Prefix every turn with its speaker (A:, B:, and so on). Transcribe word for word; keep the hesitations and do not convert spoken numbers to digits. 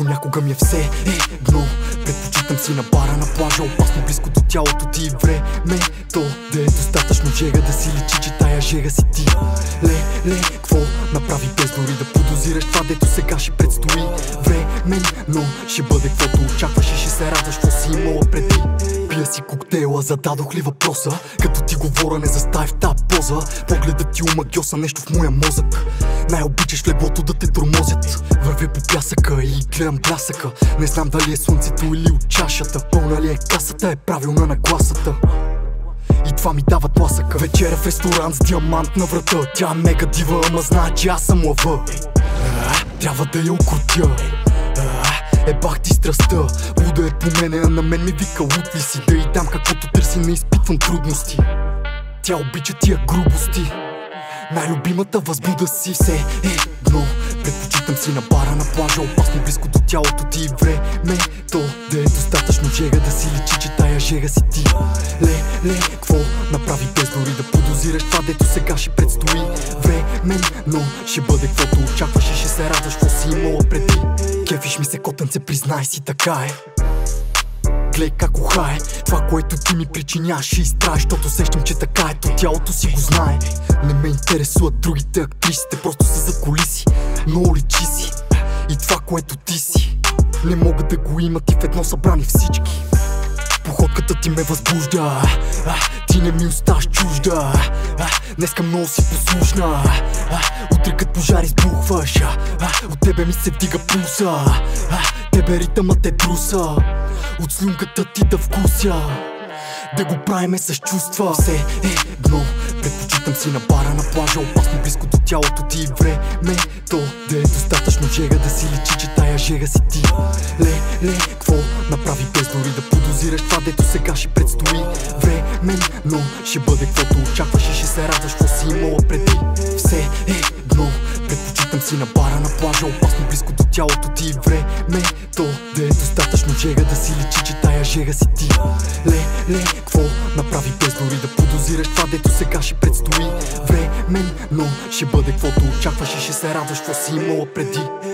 A: Понякога ми е все едно. Предпочитам си на бара на плажа, опасно близко до тялото ти. Времето да е достатъчно жега, да си личи, че тая жега си ти. Ле-ле, кво направи без дори да подозираш това, дето сега ще предстои. Временно ще бъде каквото очакваш и ще се радваш, какво си имала преди. Пия си коктейла, зададох ли въпроса? Като ти говоря, не застай в тази поза. Погледът ти омагьоса нещо в моя мозък. Най-обичаш в леглото да те тормозят. Вървя по пясъка и гледам блясъка. Не знам дали е слънцето или от чашата. Пълна ли е касата, е правилна нагласата. И това ми дава тласъка. Вечеря в ресторант с диамант на врата. Тя е мега дива, ама знае, че аз съм лъва. Трябва да я укротя. Е бах ти страстта. Луда е по мене, а на мен ми вика лут ли си. Да й дам каквото търси, не изпитвам трудности. Тя обича тия грубости. Най-любимата възбуда си все едно. Предпочитам си на бара на плажа, опасно близко до тялото ти. Времето да е достатъчно жега, да си личи, че тая жега си ти. Ле-ле, кво направи без дори да подозираш това, дето сега ще предстои. Временно ще бъде каквото очакваш и ще се радваш, какво си имала преди. Кефиш ми се, котенце, признай си, така е. Глей как ухае това, което ти ми причиняваш и изтрае, защото сещам, че така е, то тялото си го знае. Не ме интересуват другите актрисите, просто са за кулиси. Много личи си и това, което ти си, не могат да го имат и в едно събрани всички. Походката ти ме възбужда, а, ти не ми оставаш чужда. а, Днеска много си послушна, а, утре като пожар избухваш. а, От тебе ми се вдига пулса, а, тебе ритъмът е бруса. От слюнката ти да вкуся, да го правиме с чувства. Все едно, предпочитам си на бара на плажа, опасно близко до тялото ти. Времето да е достатъчно жега, да си личи, че тая жега си ти. Ле-ле, кво направи без дори да подозираш това, дето сега ще предстои. Временно ще бъде каквото очакваш и ще се радваш, какво си имала преди. Все едно, предпочитам си на бара на плажа, опасно близко до тялото ти. Времето да е достатъчно жега, да си личи, че тая жега си ти. Ле-ле, кво направи без дори да подозираш това, дето сега ще предстои. Временно ще бъде каквото очакваш и ще се радваш, какво си имала преди.